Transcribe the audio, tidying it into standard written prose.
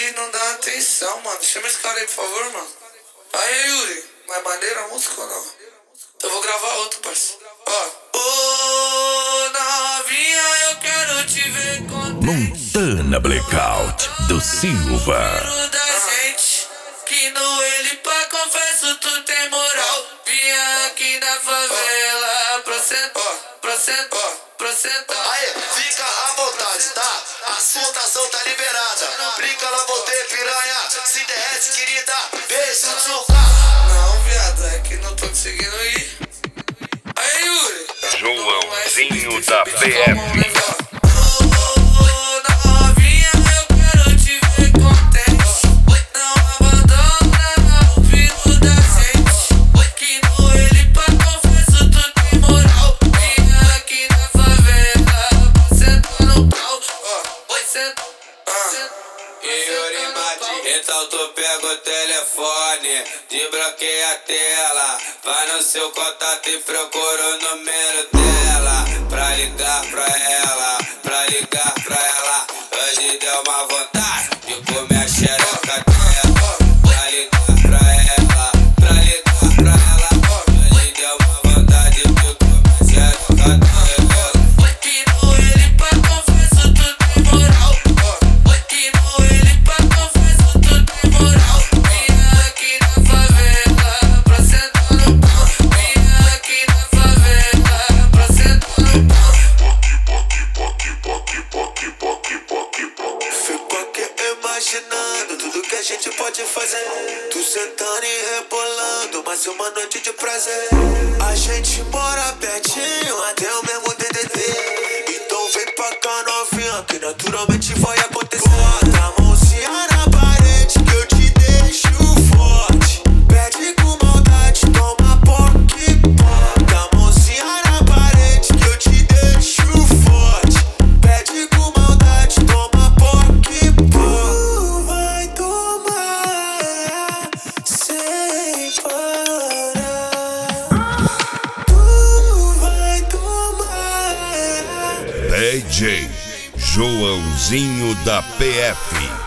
e não dá atenção, mano. Chama esse cara aí, por favor, mano. Aí, Yuri, mas maneira a música ou não? Eu vou gravar outro, parceiro. Ó. Ô, novinha, eu quero te ver contente. Montana Blackout do Silva. Da gente, que no ele pra confesso tu tem moral. Vinha aqui na favela pra sentar. Aí, fica à vontade, tá? A sua tação tá liberada. Brinca lá, voltei, piranha. Se derrete, querida. Beijo, tchuca. Não, viado, é que não tô conseguindo ir. Aí, Yuri. Joãozinho da PF. Então tu pega o telefone, desbloqueia a tela, vai no seu contato e procura o número dela, pra ligar pra ela, hoje deu uma vontade de comer a xereca dela, pra ligar pra ela, hoje deu uma vontade de comer a xereca dela. Que no ele pra confesso tu tem moral. Que no ele pra confesso tu tem moral. Vinha aqui na favela pra sentar no pau. Vinha aqui na favela pra sentar no pau. Fico aqui imaginando tudo que a gente pode fazer. Tu sentando e rebolando, mais uma noite de prazer. A gente mora pertinho, até o mesmo DDD. Então vem pra cá novinha, que naturalmente vai acontecer. Bota a mãozinha na parede que eu te deixo forte. Pede com maldade, toma pouco. Bota a mãozinha na parede que eu te deixo forte. Pede com maldade, toma pouco. Tu vai tomar sem parar. Tu vai tomar. DJ Joãozinho da PF.